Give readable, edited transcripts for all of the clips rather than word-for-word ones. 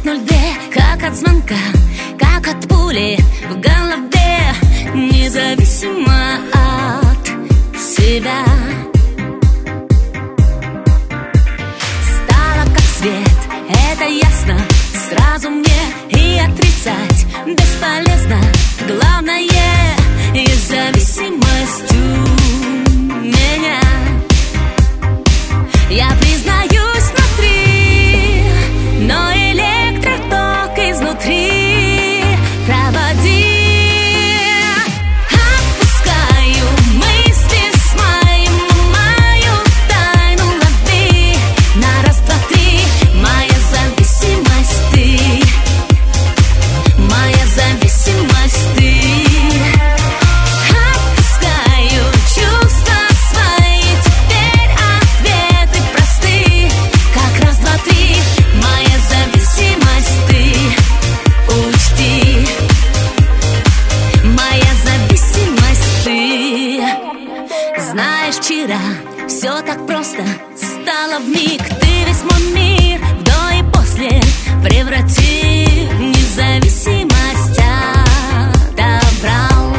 5:02, как от звонка, как от пули в голове, независимо от себя. Стало как свет, это ясно, сразу мне и отрицать бесполезно. Главное, есть зависимость у меня. Я признаюсь внутри, но электроток изнутри проводи. Отпускаю мысли свои, мою тайну лови. На раз, два, три, моя зависимость ты. Моя зависимость ты. Отпускаю чувства свои, теперь ответы просты. Как раз, два, три, моя зависимость ты. Учти, моя зависимость ты. Знаешь, вчера все так просто стало вмиг. Ты весь мой мир в до и после преврати в независимость отобрал.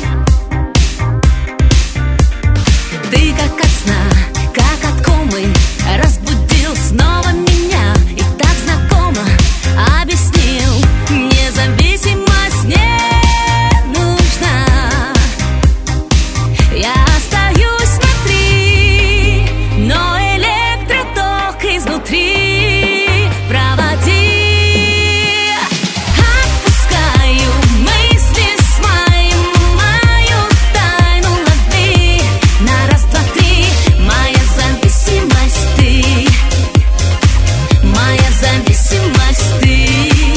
Ты как от сна, как от комы, разбудил снова меня и так знакомо объяснил: независимость не нужна. Я остаюсь внутри, но электроток изнутри проводи. Отпускаю мысли свои, мою тайну лови. На раз, два, три, моя зависимость ты. Моя зависимость ты.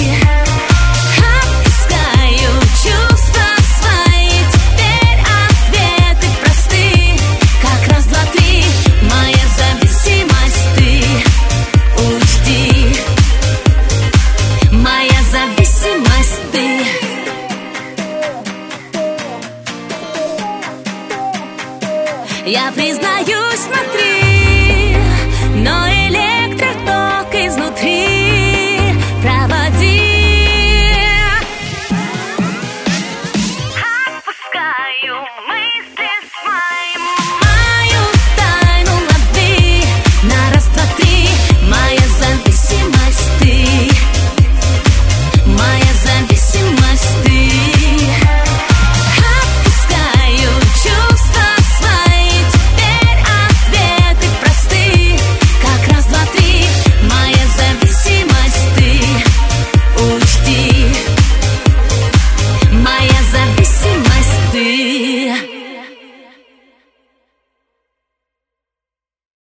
Отпускаю чувства свои, теперь ответы просты. Как раз, два, три, моя зависимость ты. Учти, моя зависимость ты. Я признаю